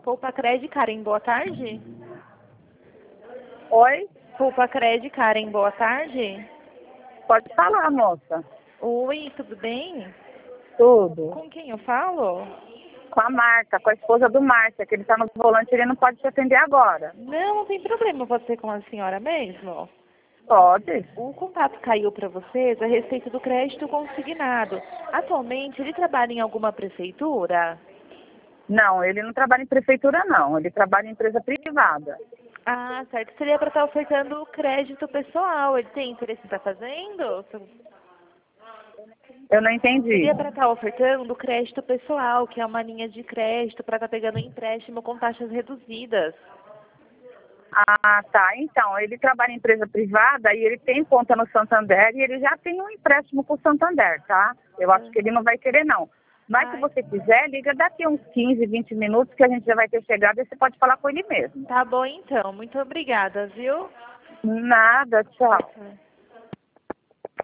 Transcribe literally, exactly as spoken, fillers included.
Poupa Cred, Karen, boa tarde. Oi? Poupa Cred, Karen, boa tarde. Pode falar, moça. Oi, tudo bem? Tudo. Com quem eu falo? Com a Marta, com a esposa do Márcia, que ele tá no volante, ele não pode te atender agora. Não, não tem problema, pode ser com a senhora mesmo. Pode? O contato caiu para vocês a respeito do crédito consignado. Atualmente, ele trabalha em alguma prefeitura? Não, ele não trabalha em prefeitura, não. Ele trabalha em empresa privada. Ah, certo. Seria para estar ofertando o crédito pessoal. Ele tem interesse em estar fazendo? Eu não entendi. Seria para estar ofertando o crédito pessoal, que é uma linha de crédito para estar pegando empréstimo com taxas reduzidas. Ah, tá. Então, ele trabalha em empresa privada e ele tem conta no Santander e ele já tem um empréstimo com o Santander, tá? Eu acho que ele não vai querer, não. Mas se Ai. você quiser, liga daqui uns quinze, vinte minutos que a gente já vai ter chegado e você pode falar com ele mesmo. Tá bom, então. Muito obrigada, viu? Nada, tchau. Tchau.